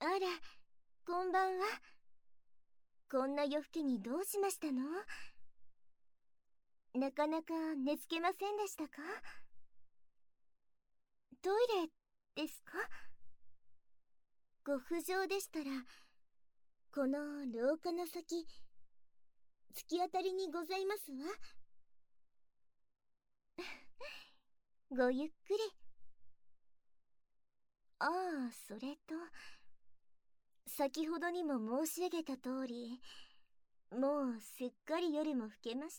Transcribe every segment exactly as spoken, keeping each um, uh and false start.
あら、こんばんは。こんな夜更けにどうしましたの？なかなか寝つけませんでしたか？トイレですか？ご不浄でしたら、この廊下の先、突き当たりにございますわ。ごゆっくり。ああ、それと、先ほどにも申し上げた通り、もうすっかり夜も更けました。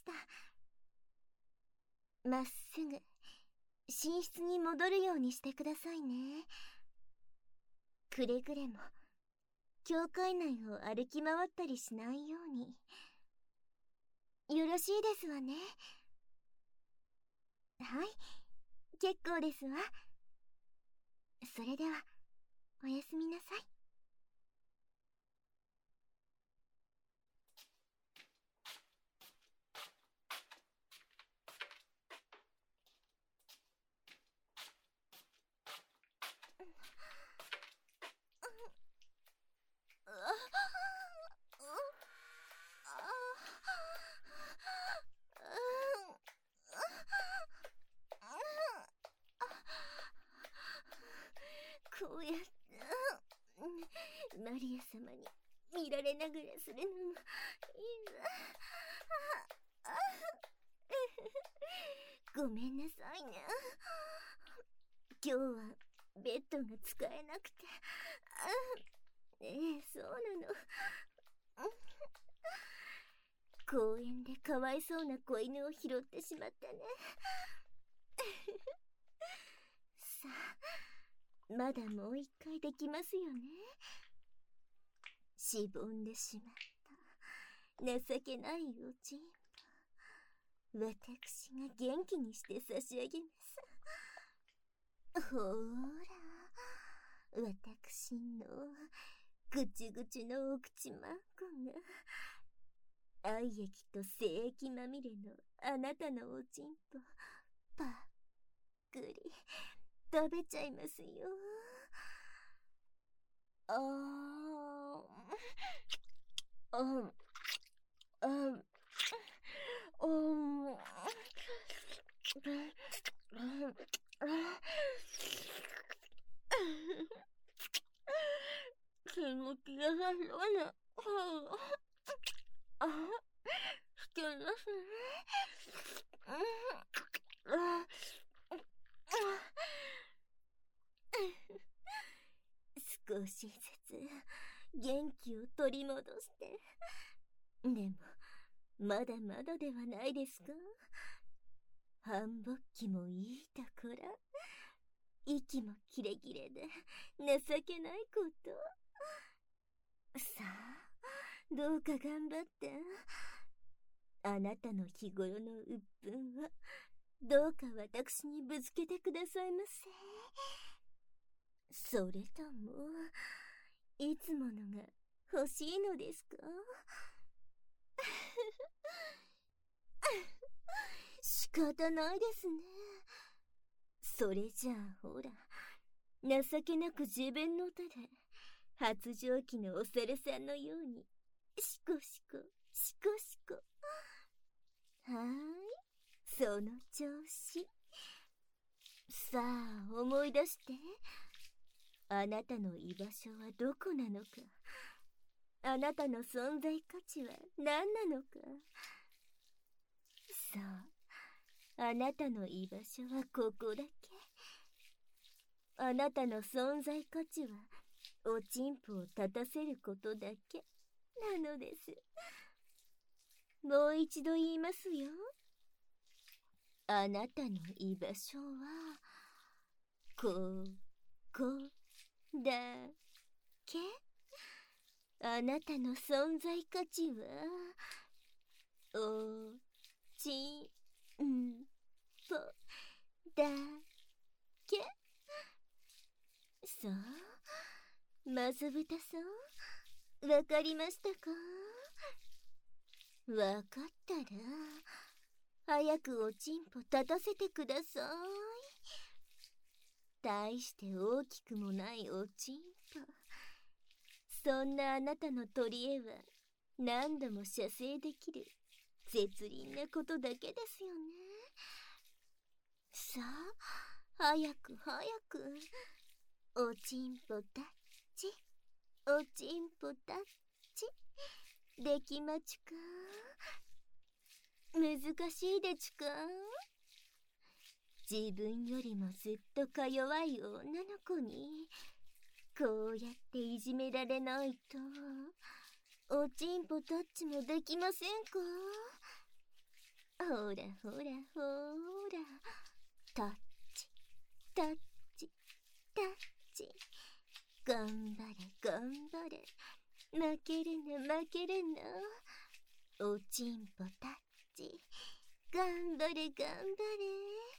まっすぐ寝室に戻るようにしてくださいね。くれぐれも教会内を歩き回ったりしないように。よろしいですわね。はい、結構ですわ。それではおやすみなさい。こうやってマリア様に見られながらするのもいいわ。ごめんなさいね。今日はベッドが使えなくて。ええ、そうなの。公園でかわいそうな子犬を拾ってしまってね。さあ、まだもう一回できますよね。しぼんでしまった情けないおちんぽ、私が元気にして差し上げます。ほーら、私のぐちぐちのお口まんこが愛液と精液まみれのあなたのおちんぽパックリ食べちゃいますよ。あーあんあんあん気持ちよさそうな。あ、してますね。少しずつ元気を取り戻して。でもまだまだではないですか。繁忙期もいいところ、息もキレキレで情けないこと。さあ、どうか頑張って。あなたの日頃の鬱憤はどうか私にぶつけてくださいませ。それともいつものが欲しいのですか？仕方ないですね。それじゃあほら、情けなく自分の手で発情期のお猿さんのようにシコシコシコシコ。はーい、その調子。さあ思い出して。あなたの居場所はどこなのか。あなたの存在価値は何なのか。そう、あなたの居場所はここだけ。あなたの存在価値はおちんぽを立たせることだけなのです。もう一度言いますよ。あなたの居場所はここだけ。あなたの存在価値はおちんぽだけ。そう、まずぶたさん、わかりましたか？わかったら早くおちんぽ立たせてください。大して大きくもないおちんぽ、 そんなあなたの取り柄は何度も射精できる絶倫なことだけですよね。さあ、早く早く。おちんぽタッチ、おちんぽタッチ。できまちゅか？難しいでちゅか？自分よりもずっとか弱い女の子にこうやっていじめられないとおちんぽタッチもできませんか？ほらほらほら、タッチタッチタッチ。頑張れ頑張れ、負けるな負けるな。おちんぽタッチ、頑張れ頑張れ。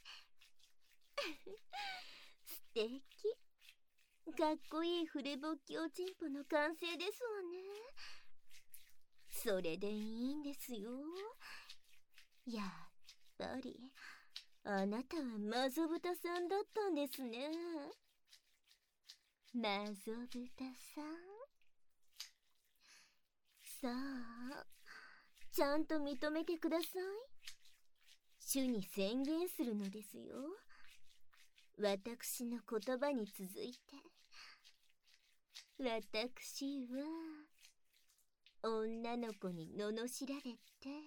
素敵。かっこいいフルボッキおちんぽの完成ですわね。それでいいんですよ。やっぱりあなたはマゾブタさんだったんですね。マゾブタさん。さあ、ちゃんと認めてください。主に宣言するのですよ。私の言葉に続いて。私は女の子に罵られて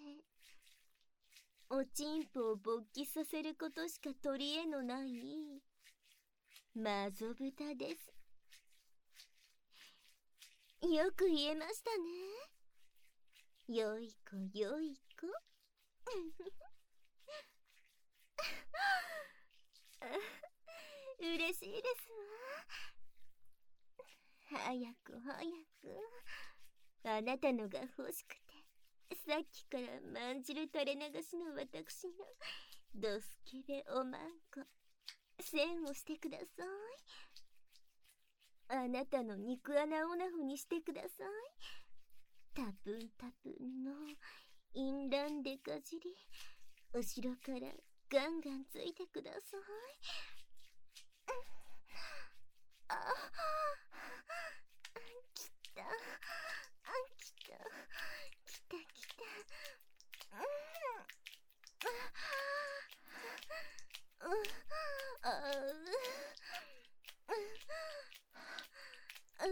おちんぽを勃起させることしか取り柄のないマゾブタです。よく言えましたね。よい子よい子。嬉しいですわ。早く早く。あなたのが欲しくてさっきからまんじる垂れ流しの私のドスケベおまんこ栓をしてください。あなたの肉穴オナフにしてください。タプンタプンの淫乱でかじり、後ろからガンガンついてください。あ、きた、あ、きた、きたきた。うん、あ、あ、うん、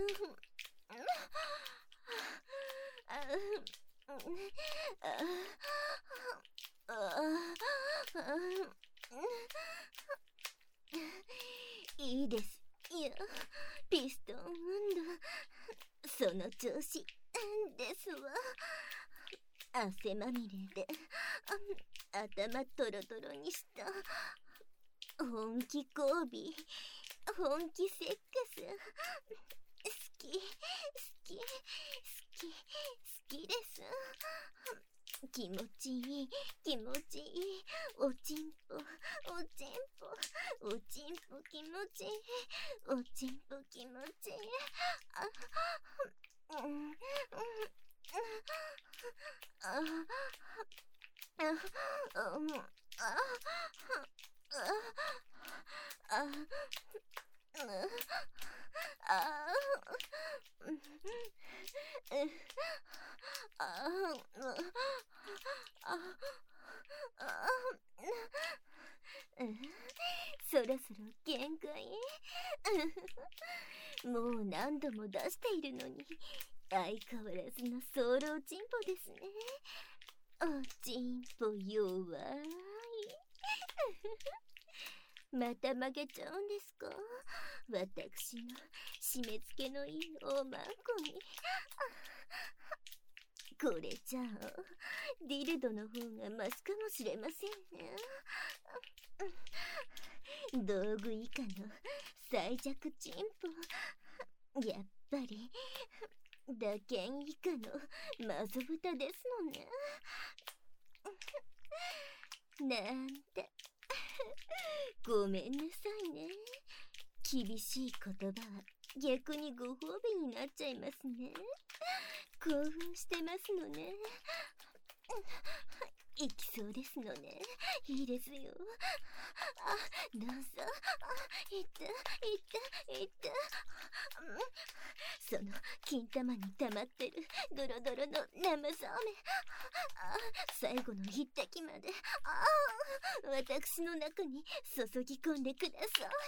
いいです。いや、ピストン運動、その調子ですわ。汗まみれで頭トロトロにした本気交尾、本気セックス。好き好き好き好きです。気持ちいい気持ちいい。おちんぽおちんぽおちんぽ気持ちいい。おちんぽ気持ちいい。あ、うんうん、あああうんああああそろそろ限界。もう何度も出しているのに相変わらずのソウルおちんぽですね。おちんぽ弱い。また曲げちゃうんですか？私の締め付けのいいおまんこに。これじゃあディルドの方がマシかもしれませんね。道具以下の最弱チンポ。やっぱり打剣以下のマゾブタですのね。なんてごめんなさいね。厳しい言葉は逆にご褒美になっちゃいますね。興奮してますのね。 行きそうですのね。いいですよ。あ、どうぞ。あ、いった、いった、いった。その金玉に溜まってるドロドロの生そうめん、あ、最後の一滴まで、あ、私の中に注ぎ込んでください。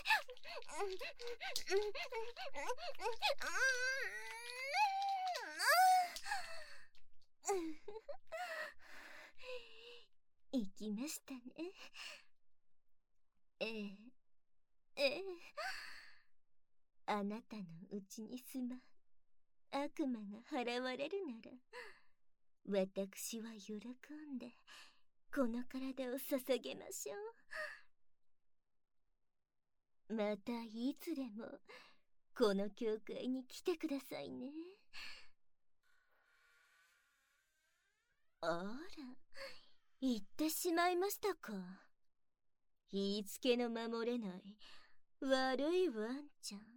行きましたね。ええ、ええ。あなたのうちに住まう悪魔が払われるなら、私は喜んでこの体を捧げましょう。またいつでもこの教会に来てくださいね。あら、行ってしまいましたか。言いつけの守れない悪いワンちゃん。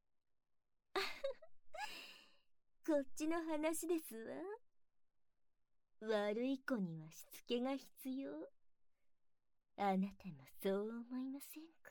こっちの話ですわ。悪い子にはしつけが必要。あなたもそう思いません